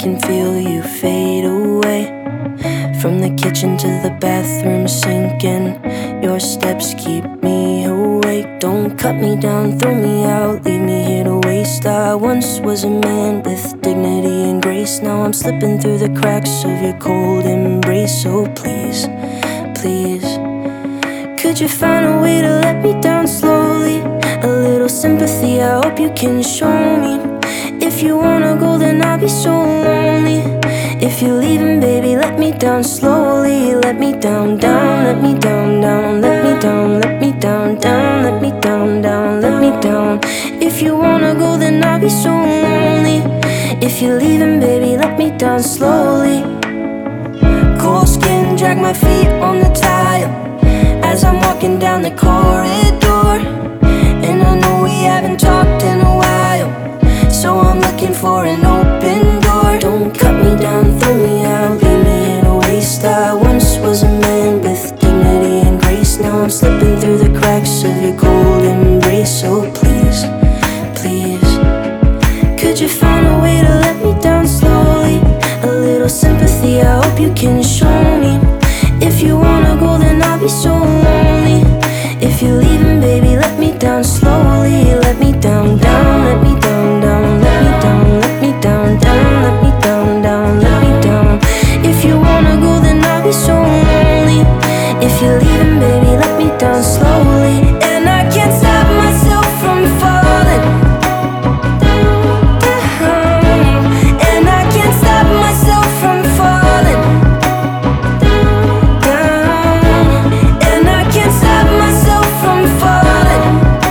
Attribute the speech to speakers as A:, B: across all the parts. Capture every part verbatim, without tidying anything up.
A: can feel you fade away. From the kitchen to the bathroom sinking, your steps keep me awake. Don't cut me down, throw me out, leave me here to waste. I once was a man with dignity and grace. Now I'm slipping through the cracks of your cold embrace. So please, please, could you find a way to let me down slowly? A little sympathy, I hope you can show me. If you wanna go, then I'll be so lonely. If you're leaving, baby, let me down slowly. Let me down, down, let me down, down, let me down, let me down, down, let me down, down, let me down. If you wanna go, then I'll be so lonely. If you're leaving, baby, let me down slowly. Cold skin, drag my feet on the tile as I'm walking down the corridor. And I know we haven't talked in a while, so I'm looking for an open door. Don't cut me down, throw me out, leave me in a waste. I once was a man with dignity and grace. Now I'm slipping through the cracks of your cold embrace. So please, please, could you find a way to let me down slowly? A little sympathy, I hope you can show me. If you wanna go, then I'll be so lonely. If you're leaving, baby, let me down slowly. Let me down, down, let me down, down, let me down, let me down, down, let me down, down, let me down. If you wanna go, then I'll be so lonely. If you're leaving, baby, let me down slowly. And I can't stop myself from falling down. And I can't stop myself from falling down. And I can't stop myself from falling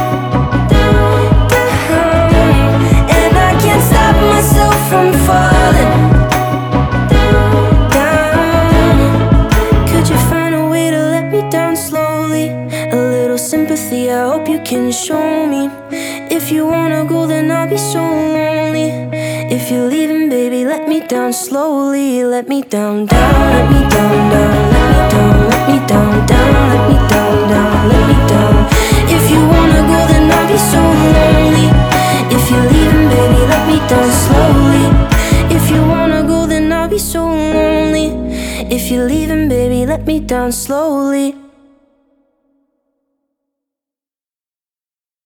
A: down. And I can't stop myself from falling down. Could you find a way to let me down slowly? A little sympathy, I hope you can show me. If you wanna go, then I'll be so lonely. If you're leaving, baby, let me down slowly. Let me down, down, let me down, down, let me down, let me down, down, let me down, down, let me down. If you wanna go, then I'll be so lonely. If you're leaving, baby, let me down slowly. If you wanna go, then I'll be so lonely. If you're leaving, baby, let me down slowly.